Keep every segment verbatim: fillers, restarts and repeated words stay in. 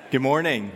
Good morning.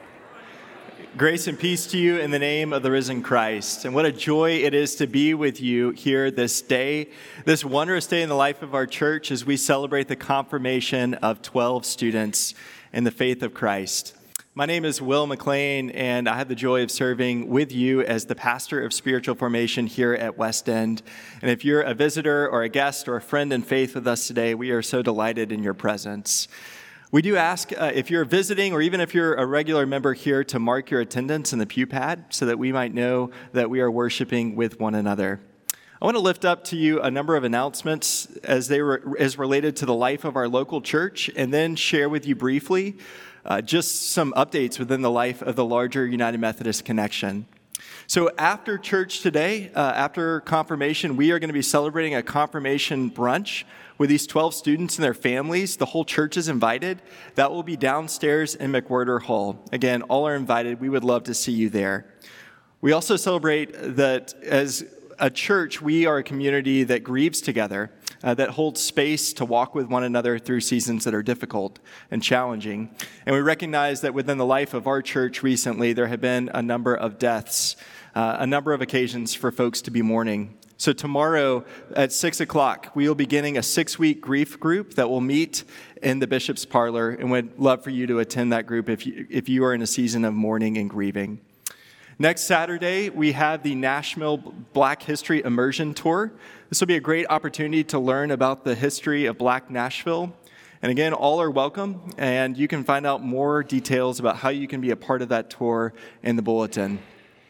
Grace and peace to you in the name of the risen Christ. And what a joy it is to be with you here this day, this wondrous day in the life of our church as we celebrate the confirmation of twelve students in the faith of Christ. My name is Will McLean, and I have the joy of serving with you as the pastor of spiritual formation here at West End. And if you're a visitor or a guest or a friend in faith with us today, we are so delighted in your presence. We do ask uh, if you're visiting or even if you're a regular member here to mark your attendance in the pew pad so that we might know that we are worshiping with one another. I want to lift up to you a number of announcements as they were as related to the life of our local church, and then share with you briefly uh, just some updates within the life of the larger United Methodist Connection. So after church today, uh, after confirmation, we are going to be celebrating a confirmation brunch with these twelve students and their families. The whole church is invited. That will be downstairs in McWhirter Hall. Again, all are invited. We would love to see you there. We also celebrate that as a church, we are a community that grieves together, uh, that holds space to walk with one another through seasons that are difficult and challenging. And we recognize that within the life of our church recently, there have been a number of deaths, uh, a number of occasions for folks to be mourning. So tomorrow at six o'clock, we will be beginning a six-week grief group that will meet in the Bishop's Parlor, and would love for you to attend that group if you, if you are in a season of mourning and grieving. Next Saturday, we have the Nashville Black History Immersion Tour. This will be a great opportunity to learn about the history of Black Nashville. And again, all are welcome, and you can find out more details about how you can be a part of that tour in the bulletin.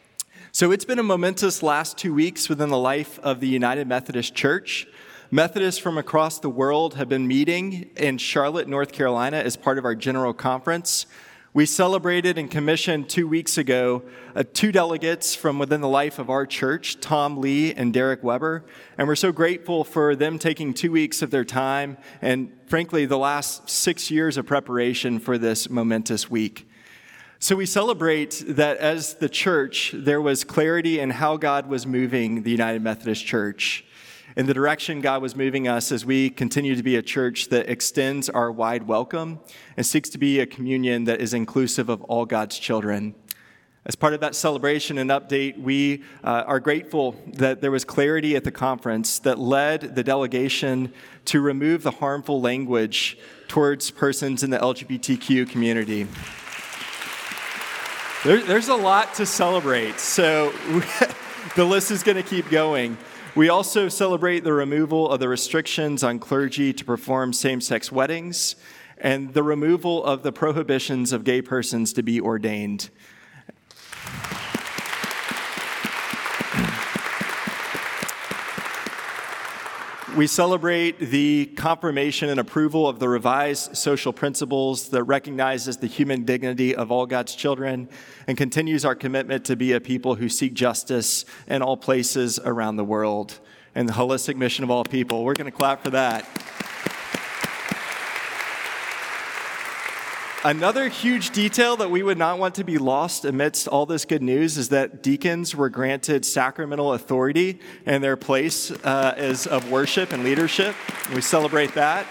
So it's been a momentous last two weeks within the life of the United Methodist Church. Methodists from across the world have been meeting in Charlotte, North Carolina as part of our General Conference. We celebrated and commissioned two weeks ago uh, two delegates from within the life of our church, Tom Lee and Derek Weber, and we're so grateful for them taking two weeks of their time and, frankly, the last six years of preparation for this momentous week. So we celebrate that as the church, there was clarity in how God was moving the United Methodist Church, in the direction God was moving us as we continue to be a church that extends our wide welcome and seeks to be a communion that is inclusive of all God's children. As part of that celebration and update, we uh, are grateful that there was clarity at the conference that led the delegation to remove the harmful language towards persons in the L G B T Q community. There, there's a lot to celebrate, so the list is going to keep going. We also celebrate the removal of the restrictions on clergy to perform same-sex weddings and the removal of the prohibitions of gay persons to be ordained. We celebrate the confirmation and approval of the revised social principles that recognizes the human dignity of all God's children and continues our commitment to be a people who seek justice in all places around the world and the holistic mission of all people. We're going to clap for that. Another huge detail that we would not want to be lost amidst all this good news is that deacons were granted sacramental authority in their place uh, as of worship and leadership. We celebrate that.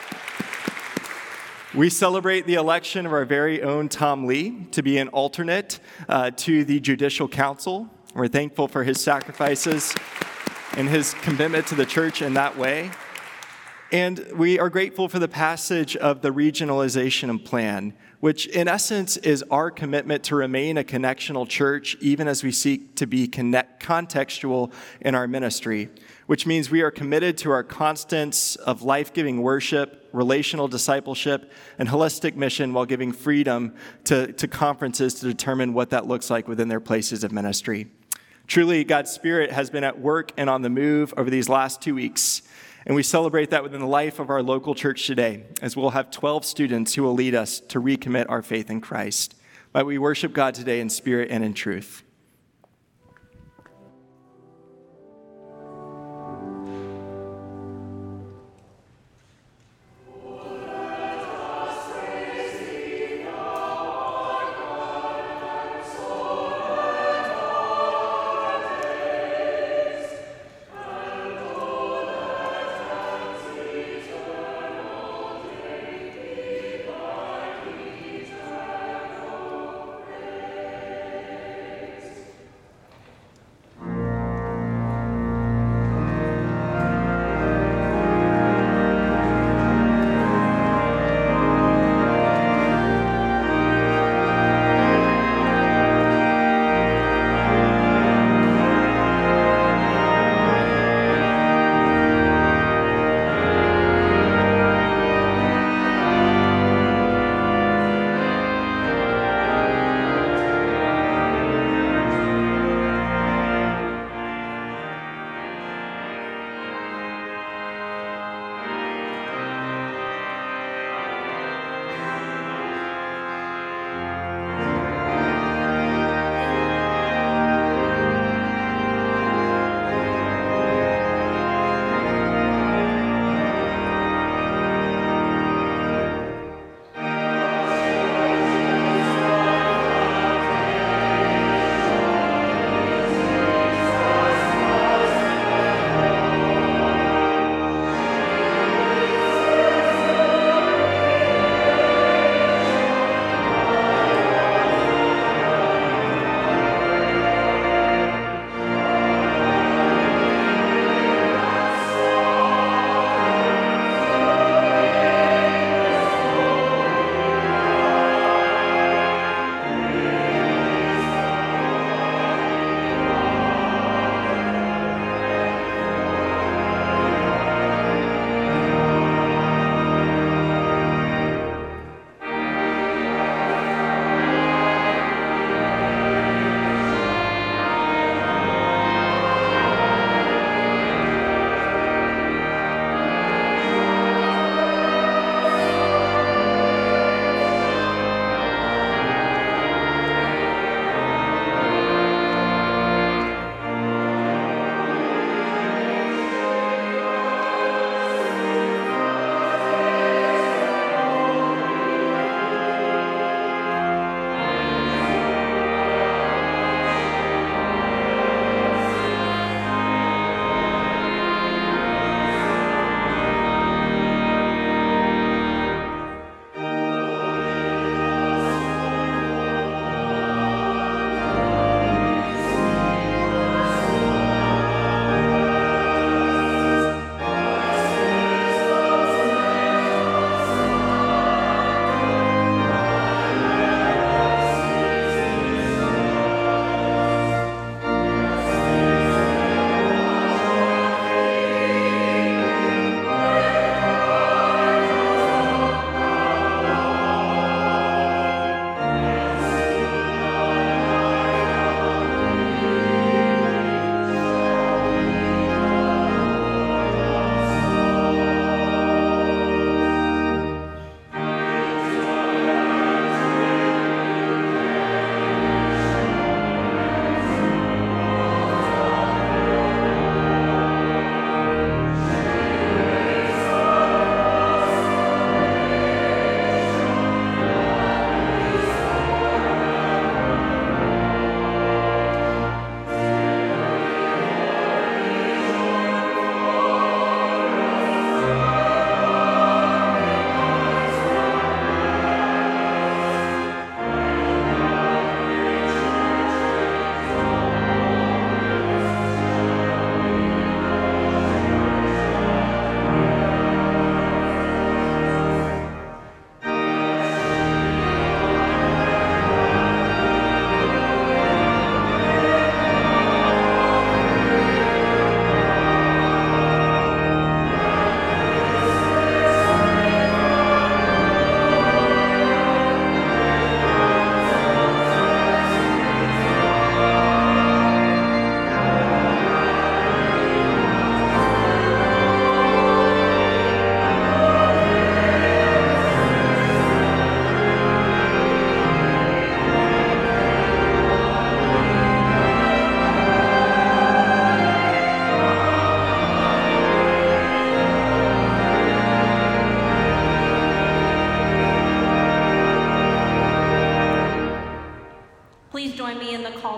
We celebrate the election of our very own Tom Lee to be an alternate uh, to the Judicial Council. We're thankful for his sacrifices and his commitment to the church in that way. And we are grateful for the passage of the regionalization plan, which in essence is our commitment to remain a connectional church even as we seek to be connect, contextual in our ministry, which means we are committed to our constants of life-giving worship, relational discipleship, and holistic mission while giving freedom to, to conferences to determine what that looks like within their places of ministry. Truly, God's Spirit has been at work and on the move over these last two weeks. And we celebrate that within the life of our local church today, as we'll have twelve students who will lead us to recommit our faith in Christ. Might we worship God today in spirit and in truth.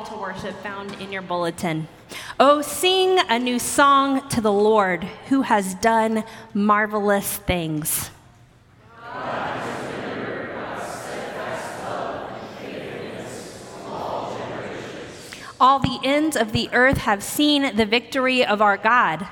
call to worship found in your bulletin. Oh, sing a new song to the Lord who has done marvelous things. All the ends of the earth have seen the victory of our God.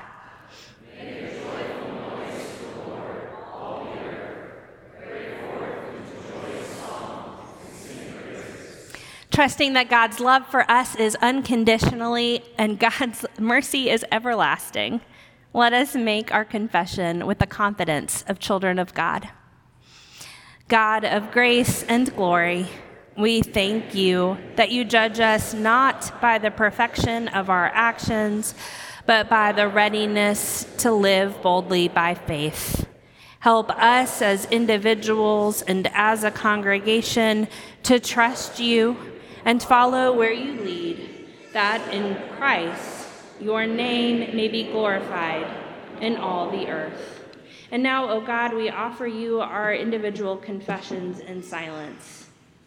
Trusting that God's love for us is unconditionally and God's mercy is everlasting, let us make our confession with the confidence of children of God. God of grace and glory, we thank you that you judge us not by the perfection of our actions, but by the readiness to live boldly by faith. Help us as individuals and as a congregation to trust you and follow where you lead, that in Christ your name may be glorified in all the earth. And now, O God, we offer you our individual confessions in silence.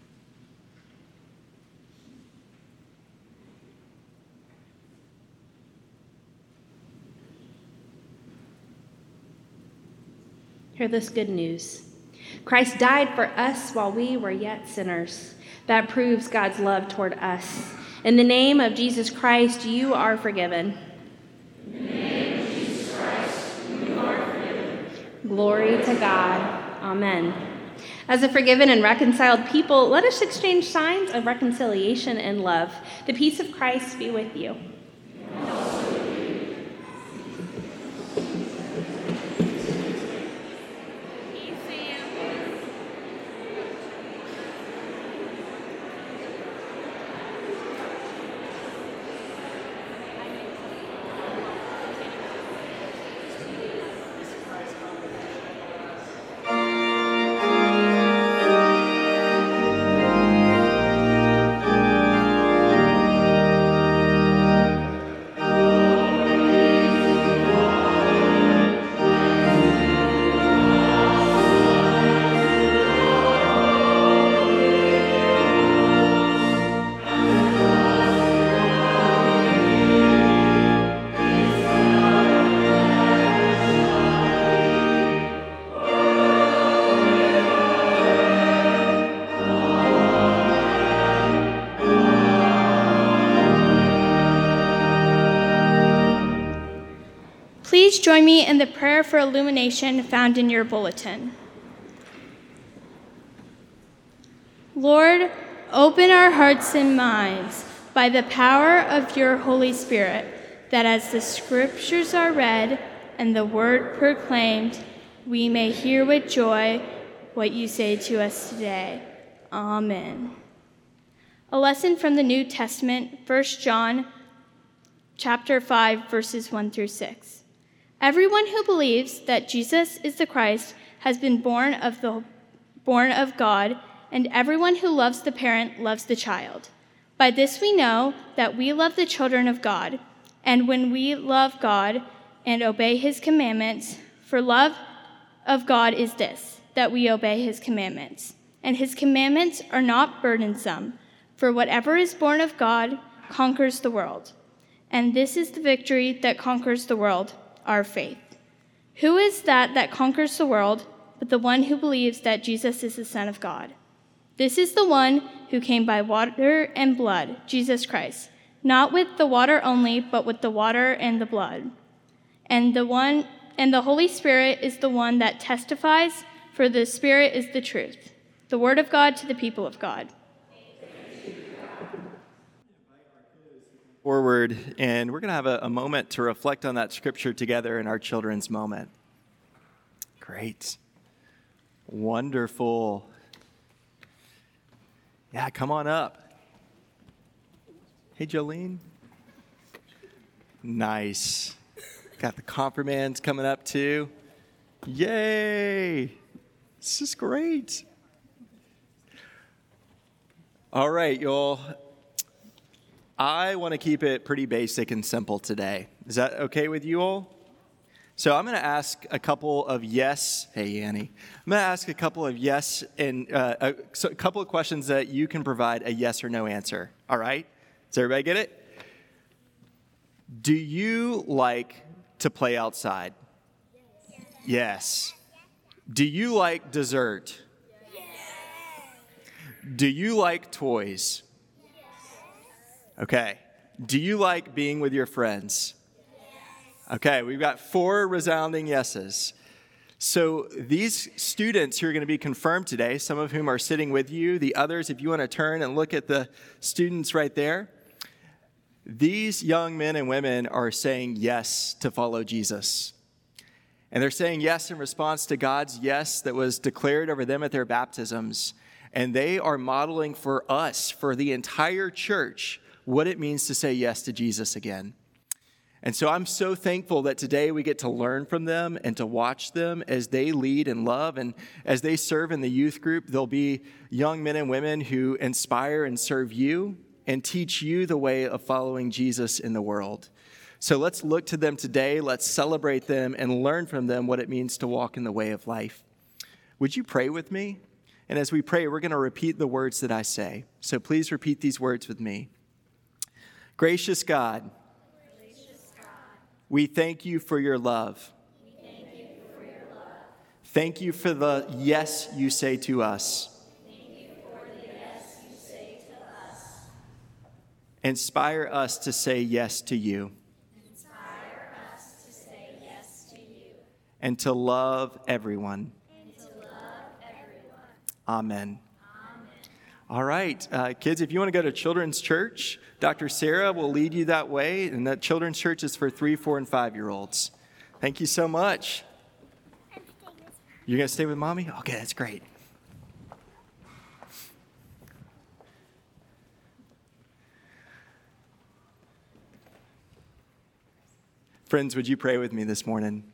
Hear this good news. Christ died for us while we were yet sinners. That proves God's love toward us. In the name of Jesus Christ, you are forgiven. In the name of Jesus Christ, you are forgiven. Glory to God. Amen. As a forgiven and reconciled people, let us exchange signs of reconciliation and love. The peace of Christ be with you. Please join me in the prayer for illumination found in your bulletin. Lord, open our hearts and minds by the power of your Holy Spirit, that as the scriptures are read and the word proclaimed, we may hear with joy what you say to us today. Amen. A lesson from the New Testament, First John chapter five, verses one through six. Everyone who believes that Jesus is the Christ has been born of the born of God, and everyone who loves the parent loves the child. By this we know that we love the children of God, and when we love God and obey his commandments, for love of God is this, that we obey his commandments. And his commandments are not burdensome, for whatever is born of God conquers the world. And this is the victory that conquers the world, our faith. Who is that that conquers the world but the one who believes that Jesus is the Son of God? This is the one who came by water and blood, Jesus Christ, not with the water only, but with the water and the blood. And the one and the Holy Spirit is the one that testifies, for the Spirit is the truth. The word of God to the people of God. Forward, and we're going to have a, a moment to reflect on that scripture together in our children's moment. Great. Wonderful. Yeah, come on up. Hey, Jolene. Nice. Got the confirmands coming up too. Yay. This is great. All right, y'all. I want to keep it pretty basic and simple today. Is that okay with you all? So I'm going to ask a couple of yes. Hey, Annie. I'm going to ask a couple of yes and uh, a, so a couple of questions that you can provide a yes or no answer. All right? Does everybody get it? Do you like to play outside? Yes. Do you like dessert? Do you like toys? Okay. Do you like being with your friends? Okay, we've got four resounding yeses. So these students who are going to be confirmed today, some of whom are sitting with you, the others, if you want to turn and look at the students right there, these young men and women are saying yes to follow Jesus. And they're saying yes in response to God's yes that was declared over them at their baptisms. And they are modeling for us, for the entire church, what it means to say yes to Jesus again. And so I'm so thankful that today we get to learn from them and to watch them as they lead and love. And as they serve in the youth group, they'll be young men and women who inspire and serve you and teach you the way of following Jesus in the world. So let's look to them today. Let's celebrate them and learn from them what it means to walk in the way of life. Would you pray with me? And as we pray, we're going to repeat the words that I say. So please repeat these words with me. Gracious God, we thank you for your love. We thank you for your love. Thank you for the yes you say to us. Thank you for the yes you say to us. Inspire us to say yes to you. Inspire us to say yes to you. And to love everyone. And to love everyone. Amen. All right, uh, kids, if you want to go to Children's Church, Doctor Sarah will lead you that way, and that Children's Church is for three, four, and five-year-olds. Thank you so much. You're going to stay with Mommy? Okay, that's great. Friends, would you pray with me this morning?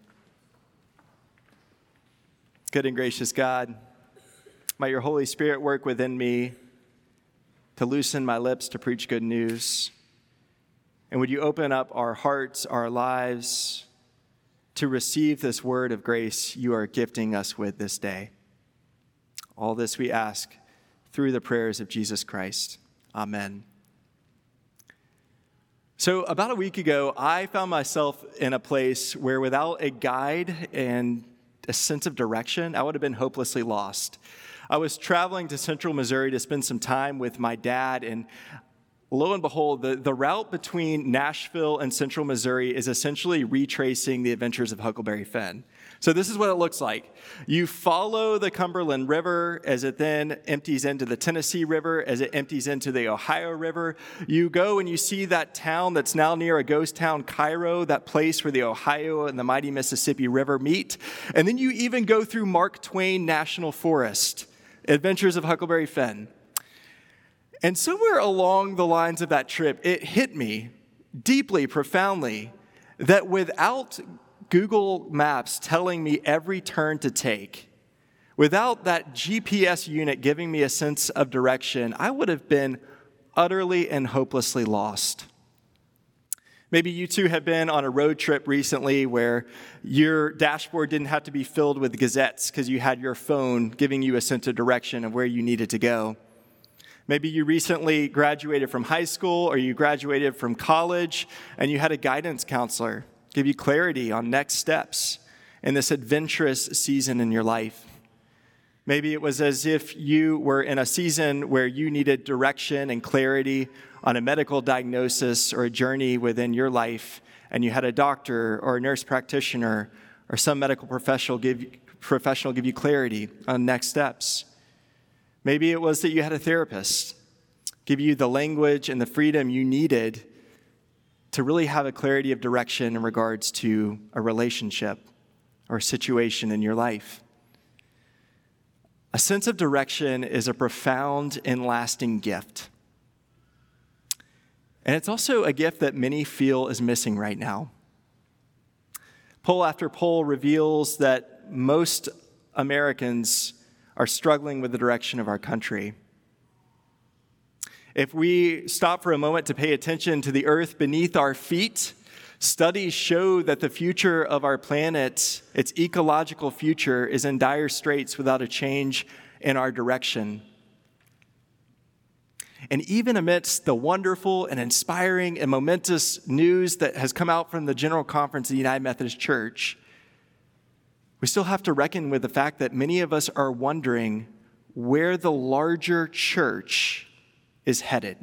Good and gracious God, might your Holy Spirit work within me to loosen my lips to preach good news. And would you open up our hearts, our lives, to receive this word of grace you are gifting us with this day. All this we ask through the prayers of Jesus Christ. Amen. So about a week ago, I found myself in a place where without a guide and a sense of direction, I would have been hopelessly lost. I was traveling to Central Missouri to spend some time with my dad, and lo and behold, the, the route between Nashville and Central Missouri is essentially retracing the adventures of Huckleberry Finn. So this is what it looks like. You follow the Cumberland River as it then empties into the Tennessee River, as it empties into the Ohio River. You go and you see that town that's now near a ghost town, Cairo, that place where the Ohio and the mighty Mississippi River meet. And then you even go through Mark Twain National Forest, Adventures of Huckleberry Finn. And somewhere along the lines of that trip, it hit me deeply, profoundly, that without Google Maps telling me every turn to take, without that G P S unit giving me a sense of direction, I would have been utterly and hopelessly lost. Maybe you two have been on a road trip recently where your dashboard didn't have to be filled with gazettes because you had your phone giving you a sense of direction of where you needed to go. Maybe you recently graduated from high school or you graduated from college and you had a guidance counselor give you clarity on next steps in this adventurous season in your life. Maybe it was as if you were in a season where you needed direction and clarity on a medical diagnosis or a journey within your life, and you had a doctor or a nurse practitioner or some medical professional give, professional give you clarity on next steps. Maybe it was that you had a therapist give you the language and the freedom you needed to really have a clarity of direction in regards to a relationship or a situation in your life. A sense of direction is a profound and lasting gift. And it's also a gift that many feel is missing right now. Poll after poll reveals that most Americans are struggling with the direction of our country. If we stop for a moment to pay attention to the earth beneath our feet, studies show that the future of our planet, its ecological future, is in dire straits without a change in our direction. And even amidst the wonderful and inspiring and momentous news that has come out from the General Conference of the United Methodist Church, we still have to reckon with the fact that many of us are wondering where the larger church is headed.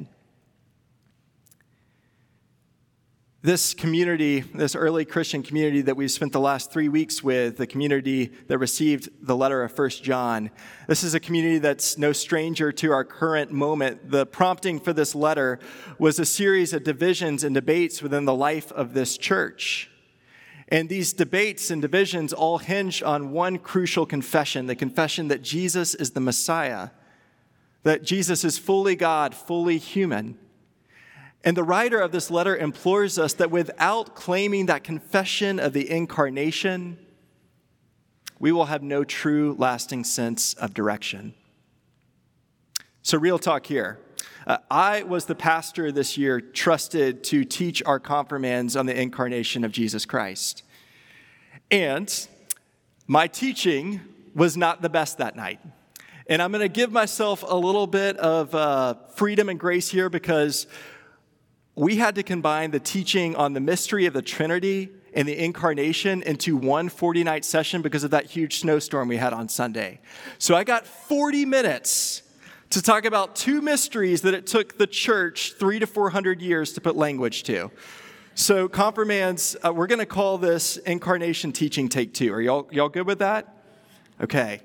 This community, this early Christian community that we've spent the last three weeks with, the community that received the letter of First John, this is a community that's no stranger to our current moment. The prompting for this letter was a series of divisions and debates within the life of this church. And these debates and divisions all hinge on one crucial confession, the confession that Jesus is the Messiah, that Jesus is fully God, fully human. And the writer of this letter implores us that without claiming that confession of the incarnation, we will have no true, lasting sense of direction. So, real talk here. Uh, I was the pastor this year trusted to teach our confirmands on the incarnation of Jesus Christ. And my teaching was not the best that night. And I'm going to give myself a little bit of uh, freedom and grace here because we had to combine the teaching on the mystery of the Trinity and the incarnation into one forty-night session because of that huge snowstorm we had on Sunday. So I got forty minutes to talk about two mysteries that it took the church three to four hundred years to put language to. So confirmands, uh, we're going to call this incarnation teaching take two. Are y'all y'all good with that? Okay.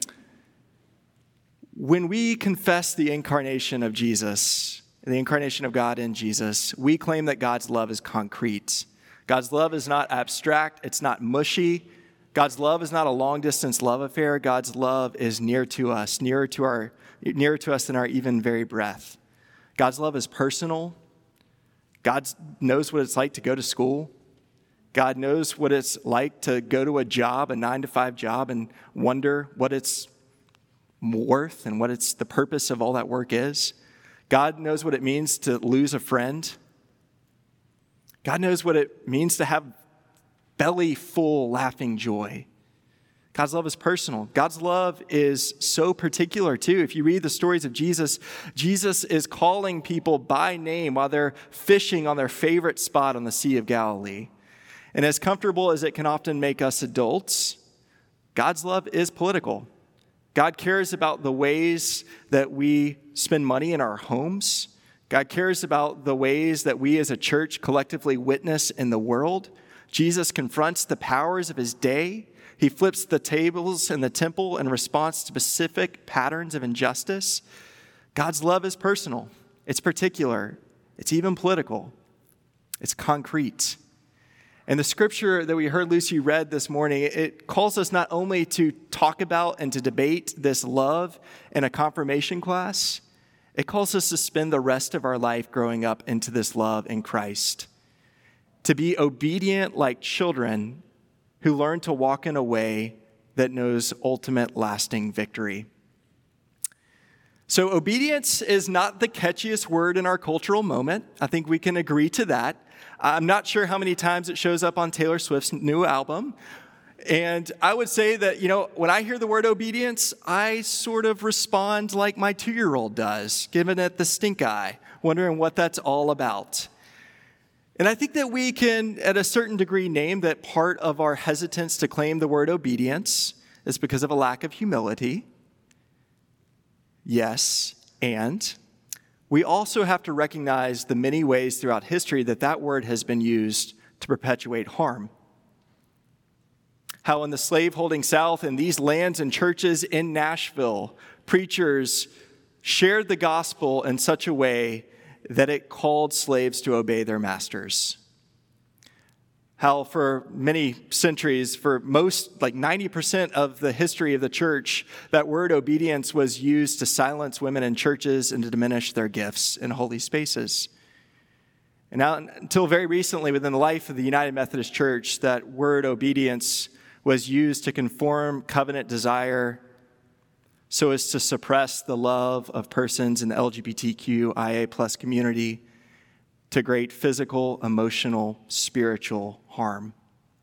When we confess the incarnation of Jesus, the incarnation of God in Jesus, we claim that God's love is concrete. God's love is not abstract. It's not mushy. God's love is not a long-distance love affair. God's love is near to us, nearer to our, nearer to us than our even very breath. God's love is personal. God knows what it's like to go to school. God knows what it's like to go to a job, a nine to five job, and wonder what it's worth and what it's the purpose of all that work is. God knows what it means to lose a friend. God knows what it means to have belly full laughing joy. God's love is personal. God's love is so particular too. If you read the stories of Jesus, Jesus is calling people by name while they're fishing on their favorite spot on the Sea of Galilee. And as comfortable as it can often make us adults, God's love is political. God cares about the ways that we spend money in our homes. God cares about the ways that we as a church collectively witness in the world. Jesus confronts the powers of his day. He flips the tables in the temple in response to specific patterns of injustice. God's love is personal. It's particular. It's even political. It's concrete. And the scripture that we heard Lucy read this morning, it calls us not only to talk about and to debate this love in a confirmation class, it calls us to spend the rest of our life growing up into this love in Christ. To be obedient like children who learn to walk in a way that knows ultimate lasting victory. So obedience is not the catchiest word in our cultural moment. I think we can agree to that. I'm not sure how many times it shows up on Taylor Swift's new album. And I would say that, you know, when I hear the word obedience, I sort of respond like my two-year-old does, giving it the stink eye, wondering what that's all about. And I think that we can, at a certain degree, name that part of our hesitance to claim the word obedience is because of a lack of humility. Yes, and we also have to recognize the many ways throughout history that that word has been used to perpetuate harm. How in the slave-holding South, in these lands and churches in Nashville, preachers shared the gospel in such a way that it called slaves to obey their masters. How for many centuries, for most, like ninety percent of the history of the church, that word obedience was used to silence women in churches and to diminish their gifts in holy spaces. And now, until very recently, within the life of the United Methodist Church, that word obedience was used to conform covenant desire so as to suppress the love of persons in the L G B T Q I A plus community to great physical, emotional, spiritual harm.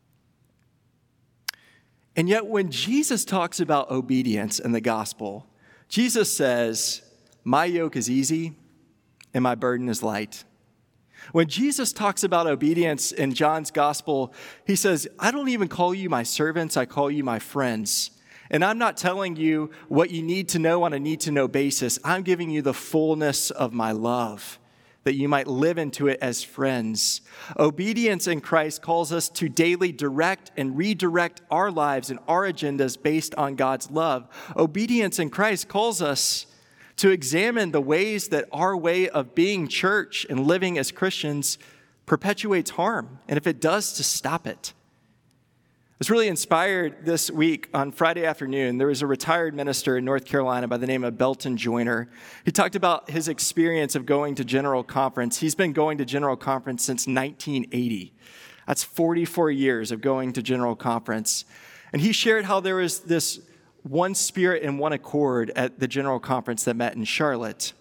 And yet when Jesus talks about obedience in the gospel, Jesus says, "My yoke is easy and my burden is light. When Jesus talks about obedience in John's gospel, he says, I don't even call you my servants, I call you my friends. And I'm not telling you what you need to know on a need-to-know basis. I'm giving you the fullness of my love, that you might live into it as friends. Obedience in Christ calls us to daily direct and redirect our lives and our agendas based on God's love. Obedience in Christ calls us to examine the ways that our way of being church and living as Christians perpetuates harm, and if it does, to stop it. I was really inspired this week on Friday afternoon. There was a retired minister in North Carolina by the name of Belton Joyner. He talked about his experience of going to General Conference. He's been going to General Conference since nineteen eighty. That's forty-four years of going to General Conference. And he shared how there was this one spirit and one accord at the General Conference that met in Charlotte.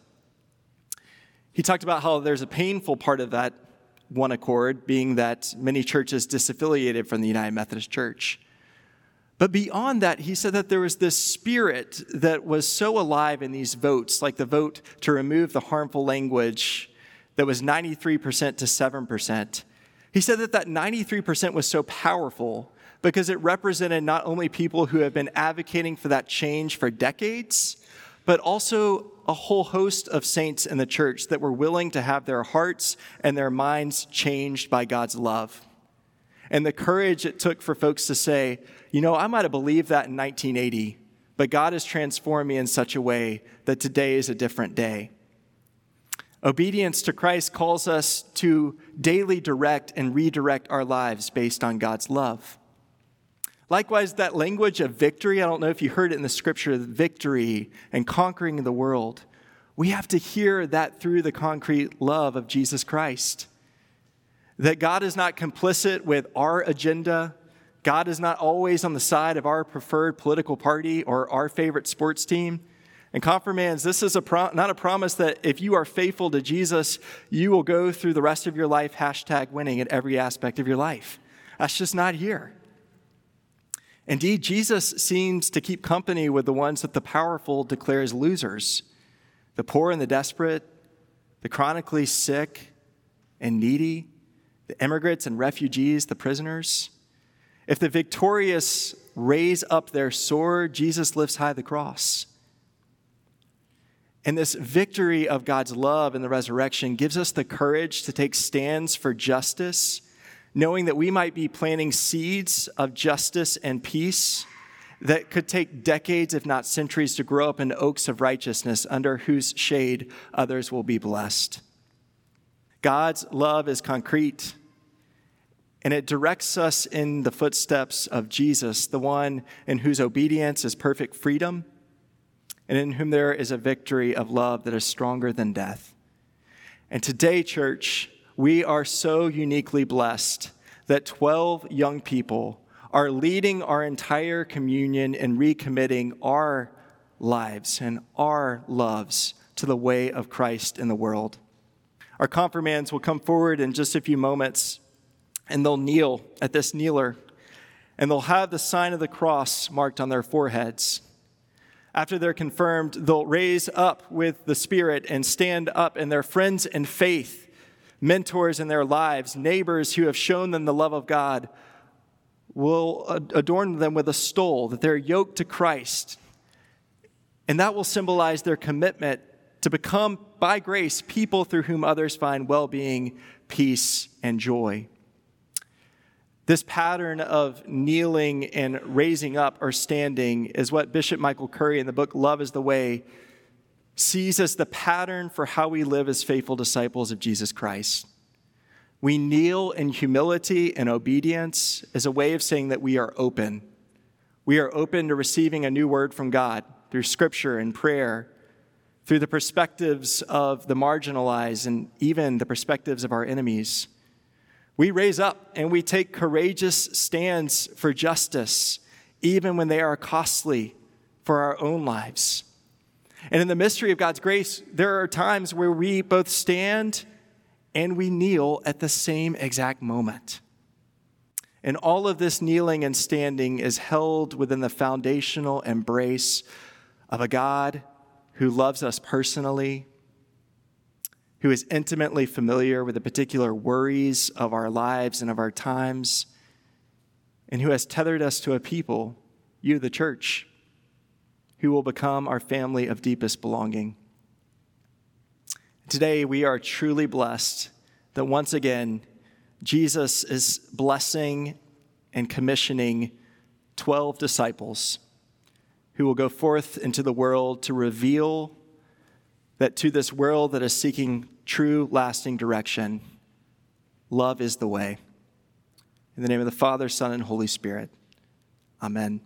He talked about how there's a painful part of that one accord, being that many churches disaffiliated from the United Methodist Church. But beyond that, he said that there was this spirit that was so alive in these votes, like the vote to remove the harmful language that was ninety-three percent to seven percent. He said that that ninety-three percent was so powerful because it represented not only people who have been advocating for that change for decades, but also a whole host of saints in the church that were willing to have their hearts and their minds changed by God's love. And the courage it took for folks to say, you know, I might have believed that in nineteen eighty, but God has transformed me in such a way that today is a different day. Obedience to Christ calls us to daily direct and redirect our lives based on God's love. Likewise, that language of victory, I don't know if you heard it in the scripture, victory and conquering the world. We have to hear that through the concrete love of Jesus Christ. That God is not complicit with our agenda. God is not always on the side of our preferred political party or our favorite sports team. And confirmands, this is a pro- not a promise that if you are faithful to Jesus, you will go through the rest of your life hashtag winning at every aspect of your life. That's just not here. Indeed, Jesus seems to keep company with the ones that the powerful declares losers, the poor and the desperate, the chronically sick and needy, the immigrants and refugees, the prisoners. If the victorious raise up their sword, Jesus lifts high the cross. And this victory of God's love in the resurrection gives us the courage to take stands for justice, knowing that we might be planting seeds of justice and peace that could take decades, if not centuries, to grow up into oaks of righteousness under whose shade others will be blessed. God's love is concrete, and it directs us in the footsteps of Jesus, the one in whose obedience is perfect freedom, and in whom there is a victory of love that is stronger than death. And today, church, we are so uniquely blessed that twelve young people are leading our entire communion and recommitting our lives and our loves to the way of Christ in the world. Our confirmands will come forward in just a few moments, and they'll kneel at this kneeler, and they'll have the sign of the cross marked on their foreheads. After they're confirmed, they'll raise up with the Spirit and stand up, and their friends in faith, mentors in their lives, neighbors who have shown them the love of God, will adorn them with a stole, that they're yoked to Christ. And that will symbolize their commitment to become, by grace, people through whom others find well-being, peace, and joy. This pattern of kneeling and raising up or standing is what Bishop Michael Curry in the book Love is the Way sees as the pattern for how we live as faithful disciples of Jesus Christ. We kneel in humility and obedience as a way of saying that we are open. We are open to receiving a new word from God through scripture and prayer, through the perspectives of the marginalized and even the perspectives of our enemies. We raise up and we take courageous stands for justice, even when they are costly for our own lives. And in the mystery of God's grace, there are times where we both stand and we kneel at the same exact moment. And all of this kneeling and standing is held within the foundational embrace of a God who loves us personally, who is intimately familiar with the particular worries of our lives and of our times, and who has tethered us to a people, you, the church, who will become our family of deepest belonging. Today, we are truly blessed that once again, Jesus is blessing and commissioning twelve disciples who will go forth into the world to reveal that to this world that is seeking true, lasting direction, love is the way. In the name of the Father, Son, and Holy Spirit, amen.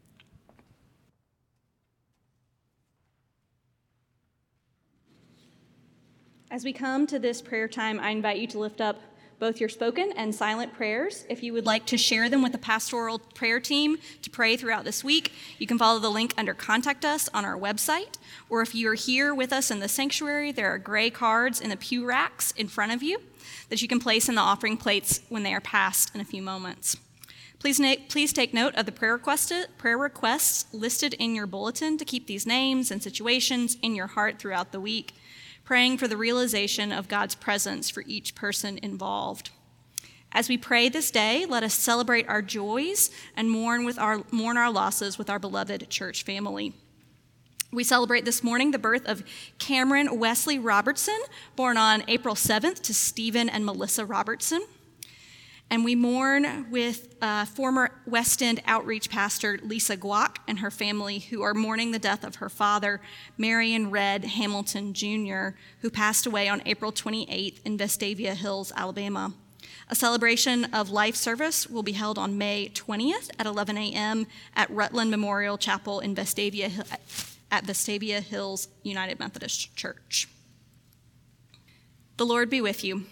As we come to this prayer time, I invite you to lift up both your spoken and silent prayers. If you would like to share them with the pastoral prayer team to pray throughout this week, you can follow the link under Contact Us on our website. Or if you are here with us in the sanctuary, there are gray cards in the pew racks in front of you that you can place in the offering plates when they are passed in a few moments. Please, na- please take note of the prayer, request- prayer requests listed in your bulletin to keep these names and situations in your heart throughout the week, praying for the realization of God's presence for each person involved. As we pray this day, let us celebrate our joys and mourn with our mourn our losses with our beloved church family. We celebrate this morning the birth of Cameron Wesley Robertson, born on April seventh to Stephen and Melissa Robertson. And we mourn with uh, former West End outreach pastor Lisa Guac and her family, who are mourning the death of her father, Marion Red Hamilton Junior, who passed away on April twenty-eighth in Vestavia Hills, Alabama. A celebration of life service will be held on May twentieth at eleven a.m. at Rutland Memorial Chapel in Vestavia, at Vestavia Hills United Methodist Church. The Lord be with you.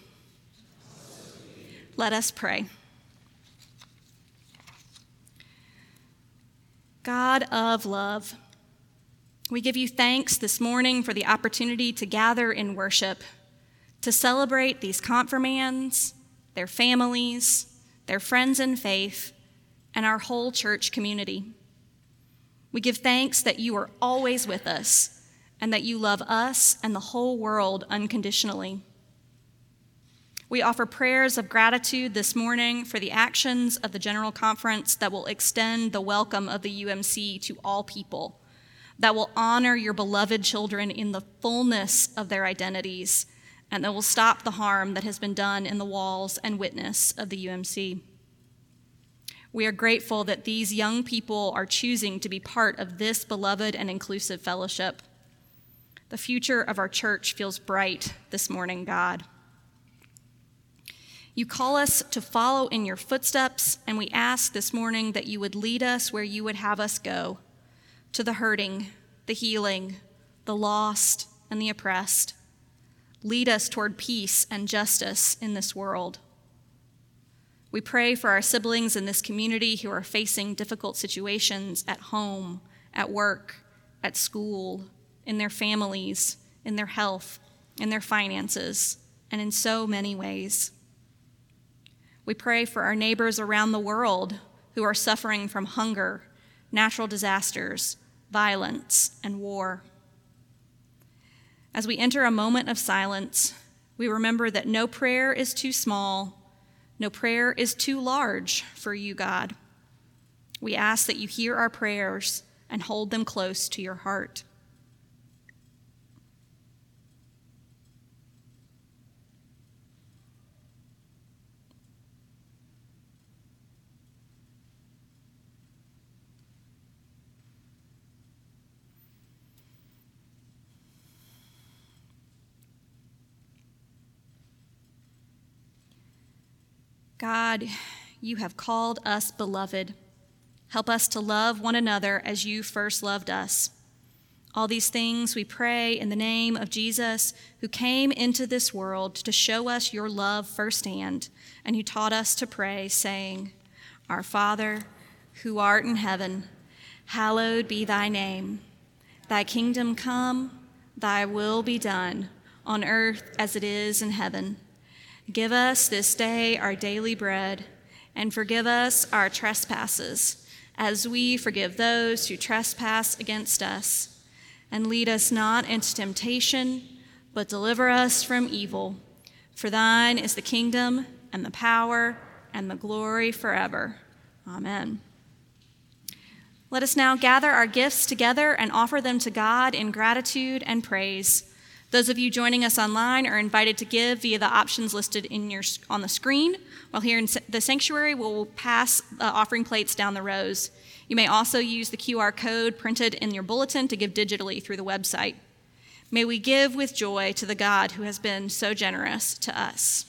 Let us pray. God of love, we give you thanks this morning for the opportunity to gather in worship, to celebrate these confirmands, their families, their friends in faith, and our whole church community. We give thanks that you are always with us and that you love us and the whole world unconditionally. We offer prayers of gratitude this morning for the actions of the General Conference that will extend the welcome of the U M C to all people, that will honor your beloved children in the fullness of their identities, and that will stop the harm that has been done in the walls and witness of the U M C. We are grateful that these young people are choosing to be part of this beloved and inclusive fellowship. The future of our church feels bright this morning, God. You call us to follow in your footsteps, and we ask this morning that you would lead us where you would have us go, to the hurting, the healing, the lost, and the oppressed. Lead us toward peace and justice in this world. We pray for our siblings in this community who are facing difficult situations at home, at work, at school, in their families, in their health, in their finances, and in so many ways. We pray for our neighbors around the world who are suffering from hunger, natural disasters, violence, and war. As we enter a moment of silence, we remember that no prayer is too small, no prayer is too large for you, God. We ask that you hear our prayers and hold them close to your heart. God, you have called us beloved. Help us to love one another as you first loved us. All these things we pray in the name of Jesus, who came into this world to show us your love firsthand, and who taught us to pray, saying, Our Father, who art in heaven, hallowed be thy name. Thy kingdom come, thy will be done, on earth as it is in heaven. Give us this day our daily bread, and forgive us our trespasses, as we forgive those who trespass against us. And lead us not into temptation, but deliver us from evil. For thine is the kingdom and the power and the glory forever. Amen. Let us now gather our gifts together and offer them to God in gratitude and praise. Those of you joining us online are invited to give via the options listed in your, on the screen, while here in the sanctuary we'll pass uh, offering plates down the rows. You may also use the Q R code printed in your bulletin to give digitally through the website. May we give with joy to the God who has been so generous to us.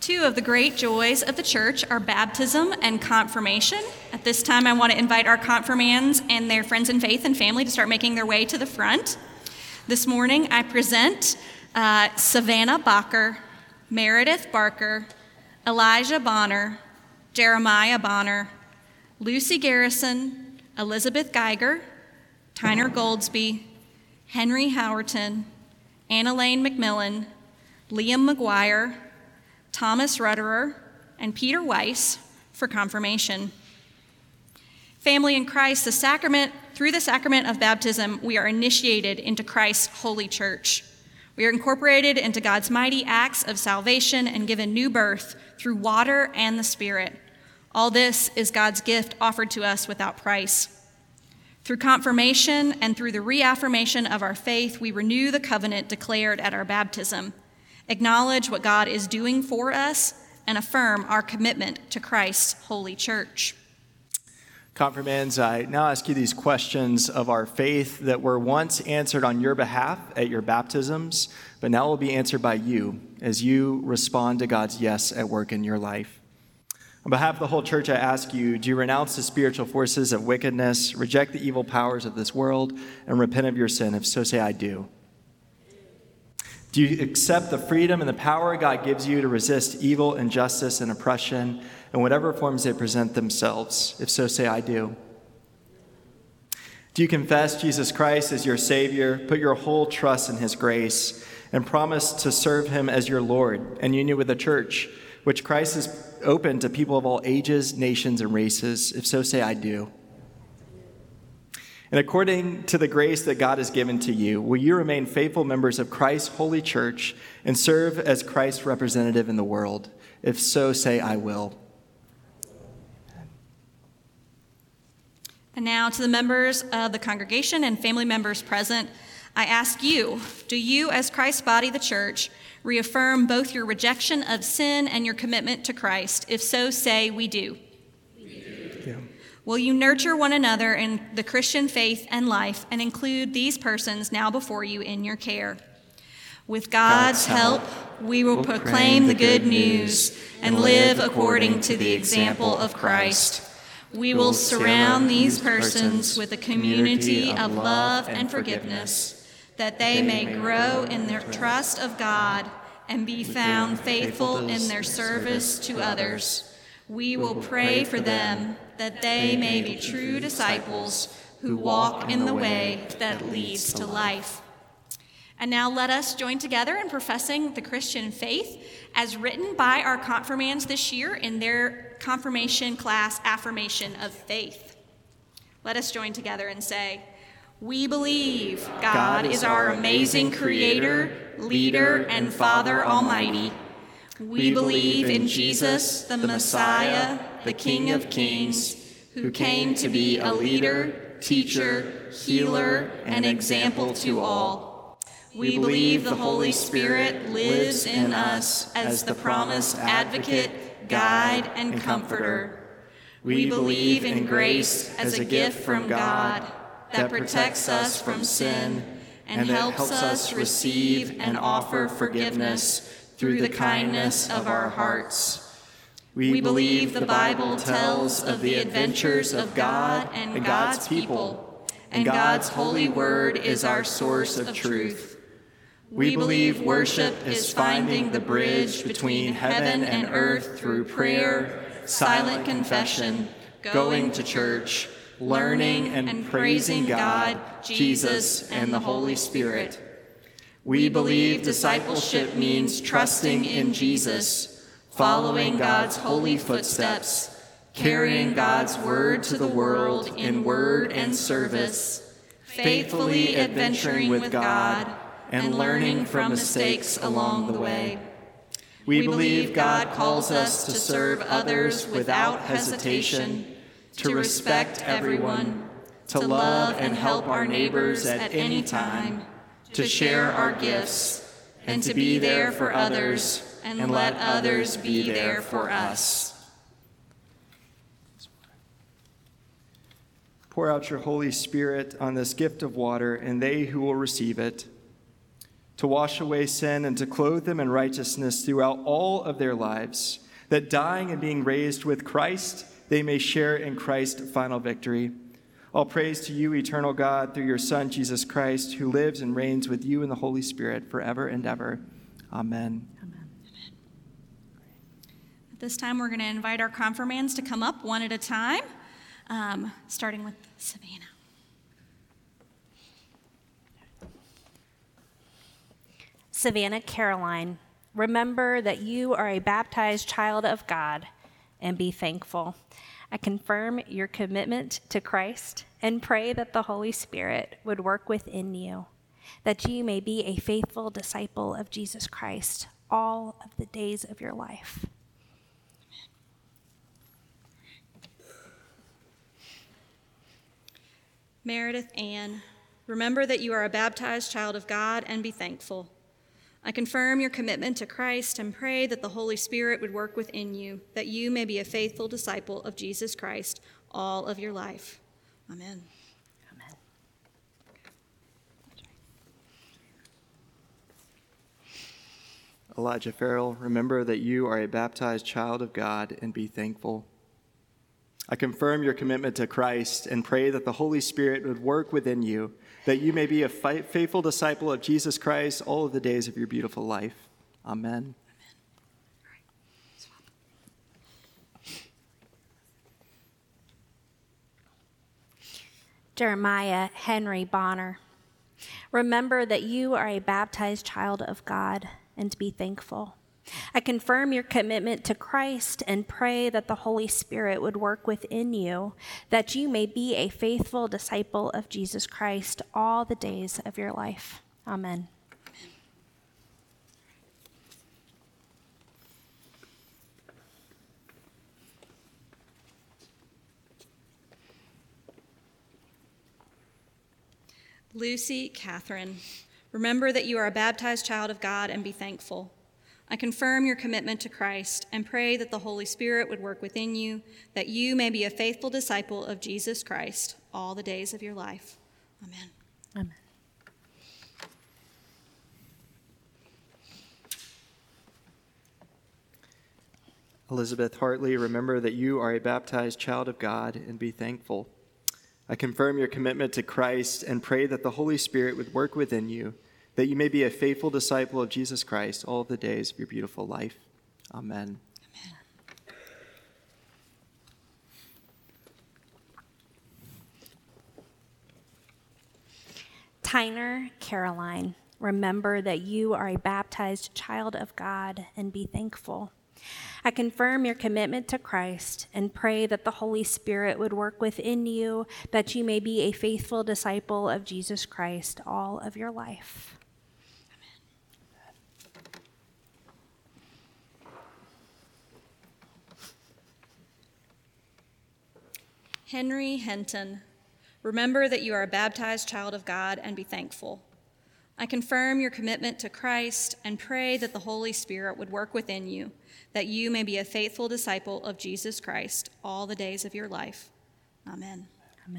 Two of the great joys of the church are baptism and confirmation. At this time, I want to invite our confirmands and their friends in faith and family to start making their way to the front. This morning, I present uh, Savannah Bacher, Meredith Barker, Elijah Bonner, Jeremiah Bonner, Lucy Garrison, Elizabeth Geiger, Tyner Goldsby, Henry Howerton, Anna-Lane McMillan, Liam McGuire, Thomas Rutterer, and Peter Weiss for confirmation. Family in Christ, the sacrament, through the sacrament of baptism, we are initiated into Christ's holy church. We are incorporated into God's mighty acts of salvation and given new birth through water and the Spirit. All this is God's gift offered to us without price. Through confirmation and through the reaffirmation of our faith, we renew the covenant declared at our baptism, acknowledge what God is doing for us, and affirm our commitment to Christ's holy church. Confirmands, I now ask you these questions of our faith that were once answered on your behalf at your baptisms, but now will be answered by you as you respond to God's yes at work in your life. On behalf of the whole church, I ask you, do you renounce the spiritual forces of wickedness, reject the evil powers of this world, and repent of your sin? If so, say, I do. Do you accept the freedom and the power God gives you to resist evil, injustice, and oppression in whatever forms they present themselves? If so, say, I do. Do you confess Jesus Christ as your Savior, put your whole trust in his grace, and promise to serve him as your Lord in union with the church, which Christ has opened to people of all ages, nations, and races? If so, say, I do. And according to the grace that God has given to you, will you remain faithful members of Christ's holy church and serve as Christ's representative in the world? If so, say, I will. And now to the members of the congregation and family members present, I ask you, do you, as Christ's body, the church, reaffirm both your rejection of sin and your commitment to Christ? If so, say, we do. We do. Yeah. Will you nurture one another in the Christian faith and life and include these persons now before you in your care? With God's help, we will proclaim the good news and live according to the example of Christ. We will surround these persons with a community of love and forgiveness, that they may grow in their trust of God and be found faithful in their service to others. We will pray for them that they may be true disciples who walk in the way that leads to life. And now let us join together in professing the Christian faith as written by our confirmands this year in their confirmation class affirmation of faith. Let us join together and say, we believe God is our amazing Creator, Leader, and Father Almighty. We believe in Jesus, the Messiah, the King of Kings, who came to be a leader, teacher, healer, and example to all. We believe the Holy Spirit lives in us as the promised advocate, guide, and comforter. We believe in grace as a gift from God that protects us from sin and helps us receive and offer forgiveness through the kindness of our hearts. We believe the Bible tells of the adventures of God and God's people, and God's holy word is our source of truth. We believe worship is finding the bridge between heaven and earth through prayer, silent confession, going to church, learning and praising God, Jesus, and the Holy Spirit. We believe discipleship means trusting in Jesus, following God's holy footsteps, carrying God's word to the world in word and service, faithfully adventuring with God, and learning from mistakes along the way. We believe God calls us to serve others without hesitation, to respect everyone, to love and help our neighbors at any time, to share our gifts, and to be there for others, and let others be there for us. Pour out your Holy Spirit on this gift of water, and they who will receive it to wash away sin and to clothe them in righteousness throughout all of their lives, that dying and being raised with Christ, they may share in Christ's final victory. All praise to you, eternal God, through your Son, Jesus Christ, who lives and reigns with you in the Holy Spirit forever and ever. Amen. Amen. At this time, we're going to invite our confirmands to come up one at a time, um, starting with Savannah. Savannah Caroline, remember that you are a baptized child of God and be thankful. I confirm your commitment to Christ and pray that the Holy Spirit would work within you, that you may be a faithful disciple of Jesus Christ all of the days of your life. Meredith Ann, remember that you are a baptized child of God and be thankful. I confirm your commitment to Christ and pray that the Holy Spirit would work within you, that you may be a faithful disciple of Jesus Christ all of your life. Amen. Amen. Elijah Farrell, remember that you are a baptized child of God and be thankful. I confirm your commitment to Christ and pray that the Holy Spirit would work within you, that you may be a faithful disciple of Jesus Christ all of the days of your beautiful life. Amen. Jeremiah Henry Bonner, remember that you are a baptized child of God and be thankful. I confirm your commitment to Christ and pray that the Holy Spirit would work within you, that you may be a faithful disciple of Jesus Christ all the days of your life. Amen. Lucy Catherine, remember that you are a baptized child of God and be thankful. I confirm your commitment to Christ and pray that the Holy Spirit would work within you, that you may be a faithful disciple of Jesus Christ all the days of your life. Amen. Amen. Elizabeth Hartley, remember that you are a baptized child of God and be thankful. I confirm your commitment to Christ and pray that the Holy Spirit would work within you, that you may be a faithful disciple of Jesus Christ all of the days of your beautiful life. Amen. Amen. Tyner Caroline, remember that you are a baptized child of God and be thankful. I confirm your commitment to Christ and pray that the Holy Spirit would work within you, that you may be a faithful disciple of Jesus Christ all of your life. Henry Henton, remember that you are a baptized child of God and be thankful. I confirm your commitment to Christ and pray that the Holy Spirit would work within you, that you may be a faithful disciple of Jesus Christ all the days of your life. Amen. Amen.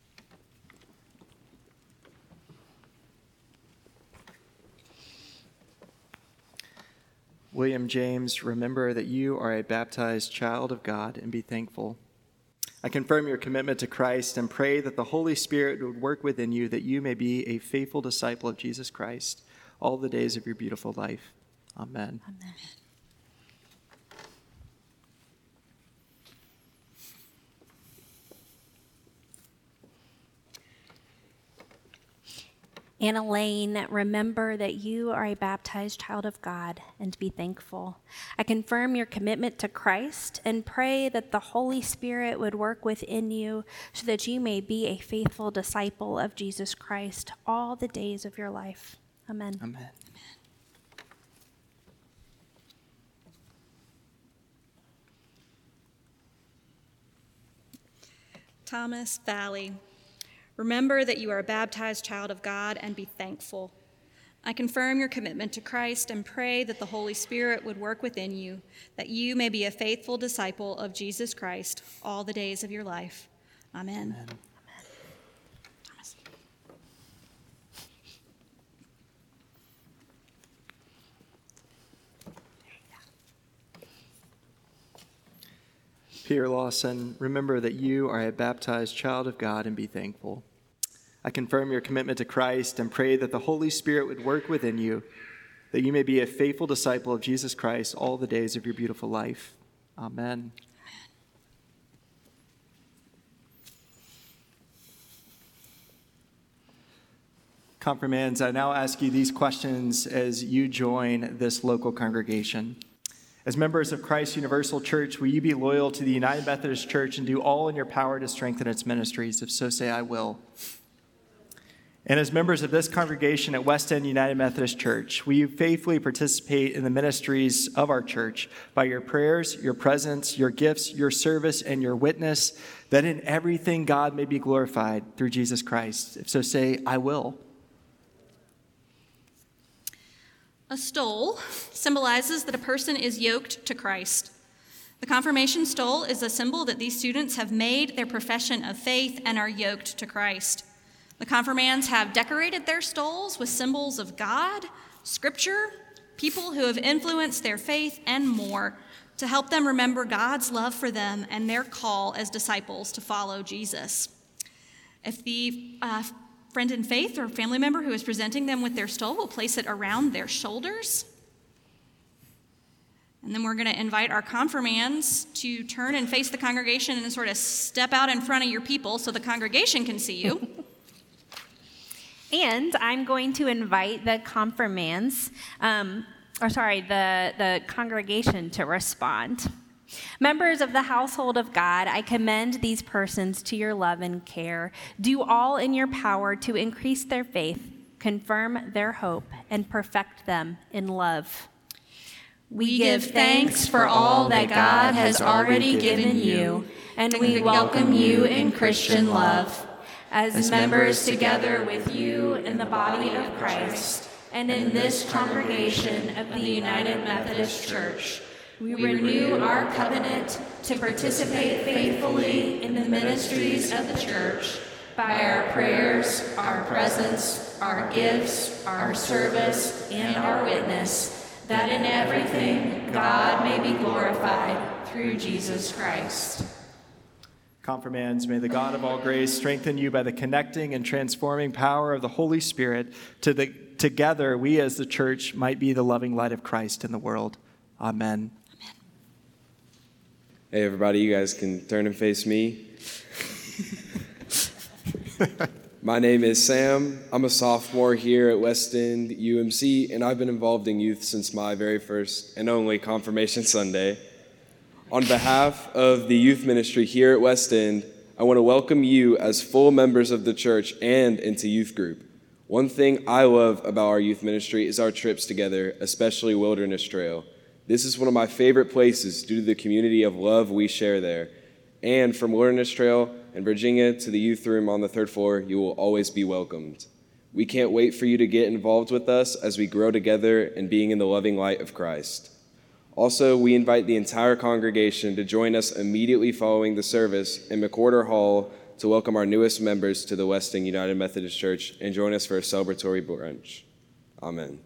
William James, remember that you are a baptized child of God and be thankful. I confirm your commitment to Christ and pray that the Holy Spirit would work within you, that you may be a faithful disciple of Jesus Christ all the days of your beautiful life. Amen. Amen. Anna Lane, remember that you are a baptized child of God and be thankful. I confirm your commitment to Christ and pray that the Holy Spirit would work within you so that you may be a faithful disciple of Jesus Christ all the days of your life. Amen. Amen. Thomas Valley, remember that you are a baptized child of God and be thankful. I confirm your commitment to Christ and pray that the Holy Spirit would work within you, that you may be a faithful disciple of Jesus Christ all the days of your life. Amen. Amen. Thomas. Peter Lawson, remember that you are a baptized child of God and be thankful. I confirm your commitment to Christ and pray that the Holy Spirit would work within you, that you may be a faithful disciple of Jesus Christ all the days of your beautiful life. Amen. Confirmands, I now ask you these questions as you join this local congregation. As members of Christ Universal Church, will you be loyal to the United Methodist Church and do all in your power to strengthen its ministries? If so, say, I will. And as members of this congregation at West End United Methodist Church, will you faithfully participate in the ministries of our church by your prayers, your presence, your gifts, your service, and your witness, that in everything God may be glorified through Jesus Christ? If so, say, I will. A stole symbolizes that a person is yoked to Christ. The confirmation stole is a symbol that these students have made their profession of faith and are yoked to Christ. The confirmands have decorated their stoles with symbols of God, Scripture, people who have influenced their faith, and more to help them remember God's love for them and their call as disciples to follow Jesus. If the uh, friend in faith or family member who is presenting them with their stole will place it around their shoulders. And then we're going to invite our confirmands to turn and face the congregation and sort of step out in front of your people so the congregation can see you. And I'm going to invite the confirmands, um, or sorry, the, the congregation to respond. Members of the household of God, I commend these persons to your love and care. Do all in your power to increase their faith, confirm their hope, and perfect them in love. We give thanks for all that God has already given you, and we welcome you in Christian love. As members together with you in the body of Christ, and in this congregation of the United Methodist Church, we renew our covenant to participate faithfully in the ministries of the church by our prayers, our presence, our gifts, our service, and our witness, that in everything God may be glorified through Jesus Christ. Confirmands, may the God of all grace strengthen you by the connecting and transforming power of the Holy Spirit, to the, together we as the church might be the loving light of Christ in the world. Amen. Hey everybody, you guys can turn and face me. My name is Sam. I'm a sophomore here at West End U M C, and I've been involved in youth since my very first and only Confirmation Sunday. On behalf of the youth ministry here at West End, I want to welcome you as full members of the church and into youth group. One thing I love about our youth ministry is our trips together, especially Wilderness Trail. This is one of my favorite places due to the community of love we share there. And from Wilderness Trail in Virginia to the youth room on the third floor, you will always be welcomed. We can't wait for you to get involved with us as we grow together in being in the loving light of Christ. Also, we invite the entire congregation to join us immediately following the service in McWhorter Hall to welcome our newest members to the West End United Methodist Church and join us for a celebratory brunch. Amen.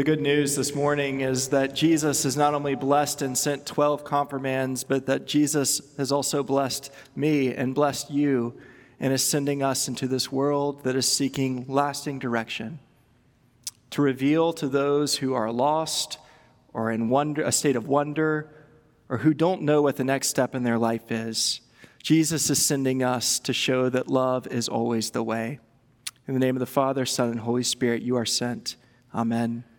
The good news this morning is that Jesus has not only blessed and sent twelve confirmands, but that Jesus has also blessed me and blessed you and is sending us into this world that is seeking lasting direction, to reveal to those who are lost or in wonder, a state of wonder, or who don't know what the next step in their life is. Jesus is sending us to show that love is always the way. In the name of the Father, Son, and Holy Spirit, you are sent. Amen.